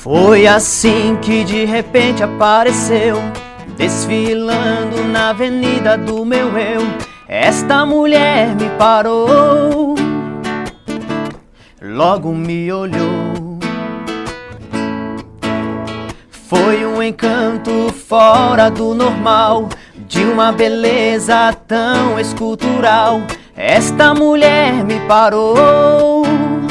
Foi assim que de repente apareceu, desfilando na avenida do meu eu. Esta mulher me parou, logo me olhou. Foi um encanto fora do normal, de uma beleza tão escultural. Esta mulher me parou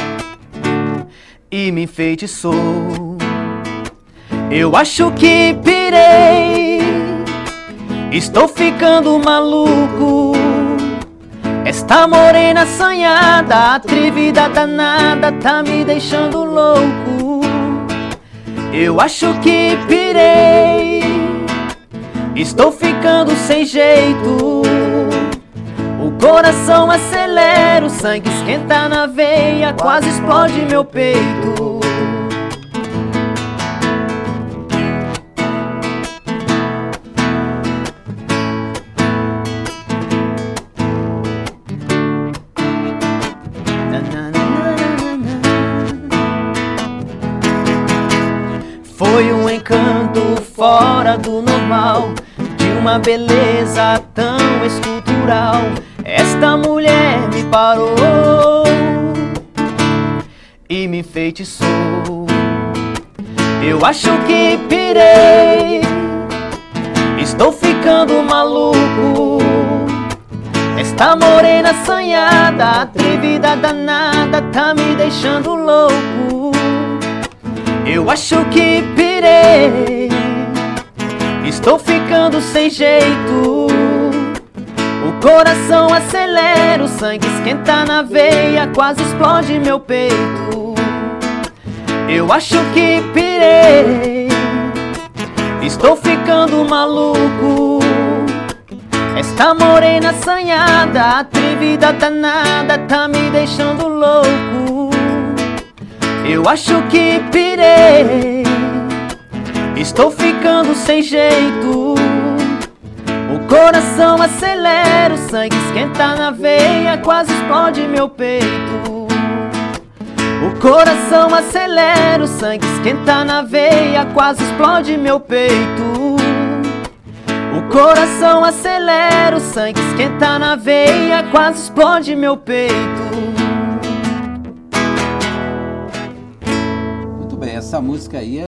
e me enfeitiçou. Eu acho que pirei, estou ficando maluco. Esta morena assanhada, atrevida danada, tá me deixando louco. Eu acho que pirei, estou ficando sem jeito. O coração acelera, o sangue esquenta na veia, quase explode meu peito. Foi um encanto fora do normal, de uma beleza tão escultural. Esta mulher me parou e me enfeitiçou. Eu acho que pirei, estou ficando maluco. Esta morena assanhada, atrevida danada, tá me deixando louco. Eu acho que pirei, estou ficando sem jeito. O coração acelera, o sangue esquenta na veia, quase explode meu peito. Eu acho que pirei, estou ficando maluco. Esta morena assanhada, atrevida danada, tá me deixando louco. Eu acho que pirei, estou ficando sem jeito. O coração acelera, o sangue esquenta na veia, quase explode meu peito. O coração acelera, o sangue esquenta na veia, quase explode meu peito. O coração acelera, o sangue esquenta na veia, quase explode meu peito. Essa música aí